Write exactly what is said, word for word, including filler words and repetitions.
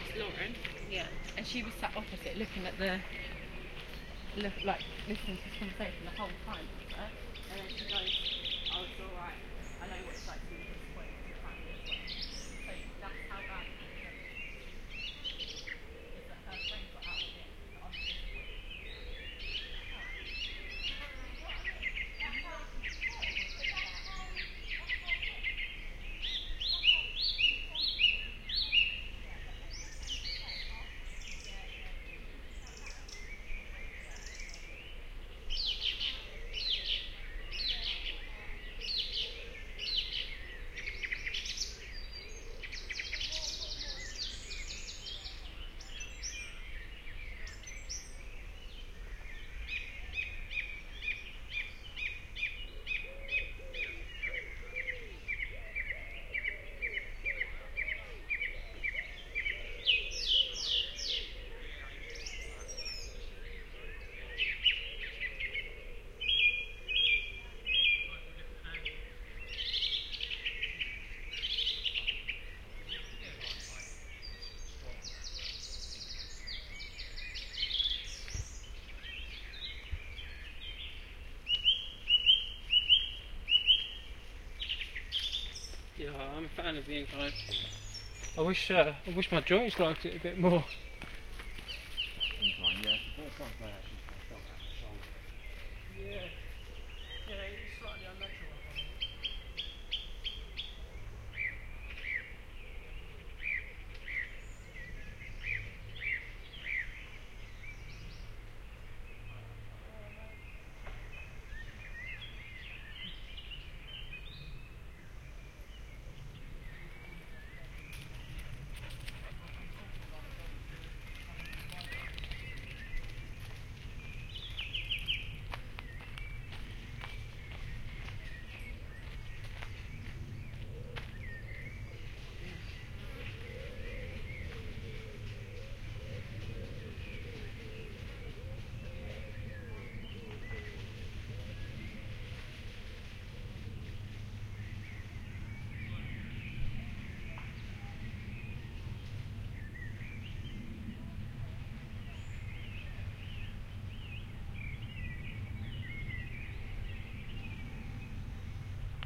Lauren. Yeah. And she was sat opposite looking at the, look, like, listening to this conversation the whole time. Right? And then she goes, oh, it's alright. I know what it's like to be disappointed with your family as well. So that's how bad it is. Is that her friend got out of it, that I was disappointed. Yeah, I'm a fan of the incline. I wish uh, I wish my joints liked it a bit more. Incline, yeah. The first time I actually felt that on the shoulder. Yeah.